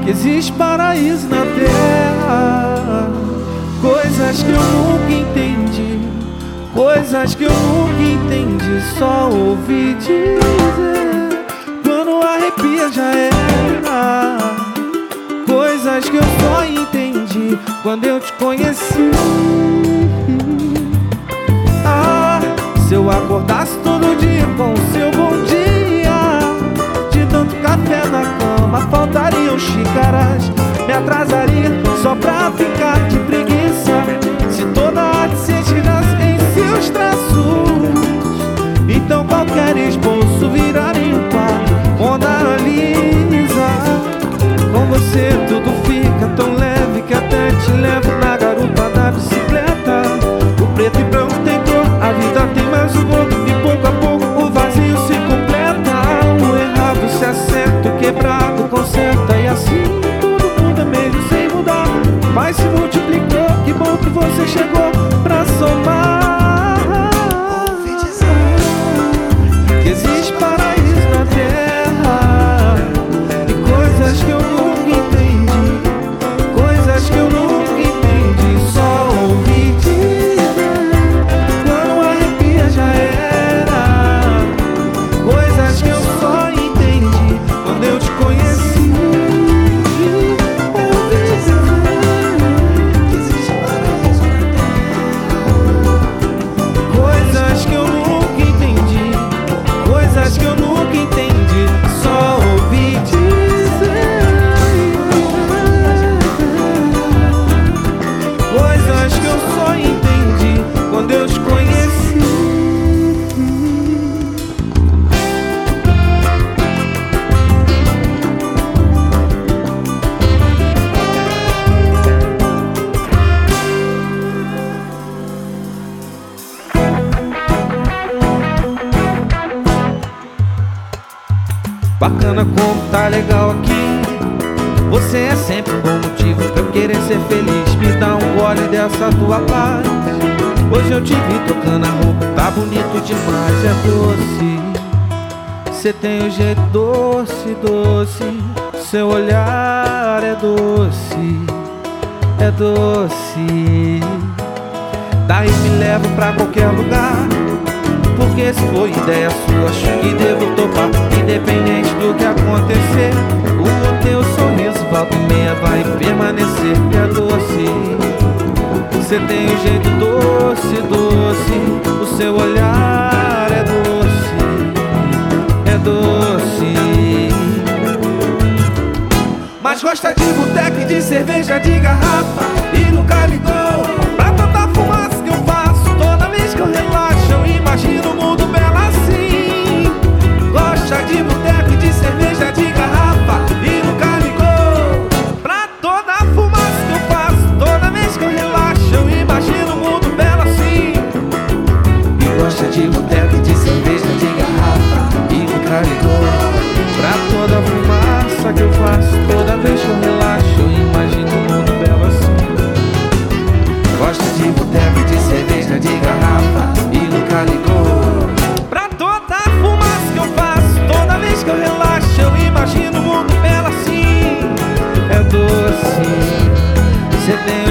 que existe paraíso na terra. Coisas que eu nunca entendi, coisas que eu nunca entendi, só ouvi dizer. Quando arrepia já era. Coisas que eu só entendi quando eu te conheci. Ah, se eu acordasse todo dia com o seu bom dia, de tanto café na cama faltariam xícaras, me atrasaria só pra ficar de preguiça. Se toda arte se tirasse em seus traços, então qualquer esboço viraria um quadro Mona Lisa. Com você tudo fica tão leve que até te levo na garupa da bicicleta. O preto e branco tem cor, a vida tem mais humor, e pouco a pouco o vazio se completa. O errado se acerta, o quebrado conserta, e assim todo mundo é meio sem mudar, mas se multiplicou. Que bom que você chegou pra somar. Ouvi dizer que existe paraíso na terra, e coisas que eu nunca entendi, coisas que eu nunca entendi, só ouvi dizer. Quando arrepia já era. Coisas que eu só entendi quando eu te conheci. ouvi dizer que existe paraíso na terra. Coisas que eu nunca entendi, coisas que eu nunca entendi, só ouvi dizer. Coisas que eu só entendi quando eu te conheci. Bacana como tá legal aqui. Você é sempre um bom motivo pra eu querer ser feliz. Me dá um gole dessa tua paz. Hoje eu te vi tocando a roupa, tá bonito demais, é doce. Cê tem um jeito doce, doce. Seu olhar é doce, é doce. Daí me leva pra qualquer lugar, porque se foi ideia sua, acho que devo topar. Independente do que acontecer, o teu sorriso volta e meia vai permanecer. É doce, você tem um jeito doce, doce. O seu olhar é doce, é doce. Mas gosta de boteca e de cerveja de garrafa, e nunca ligou pra tanta fumaça que eu faço. Toda vez que eu relaxo eu imagino o mundo belo assim. Gosta de boteca e de cerveja de garrafa, e nunca ligou pra toda a fumaça que eu faço. Toda vez que eu relaxo eu imagino o mundo belo assim. E gosta de boteca e de cerveja de garrafa, E nunca ligou pra toda a fumaça que eu faço. Toda vez que eu relaxo eu imagino o mundo belo assim. gosta de boteca e de cerveja de garrafa, e nunca ligou Pra toda a fumaça que eu faço. Toda vez que eu relaxo eu imagino o mundo belo assim. É doce, cê tem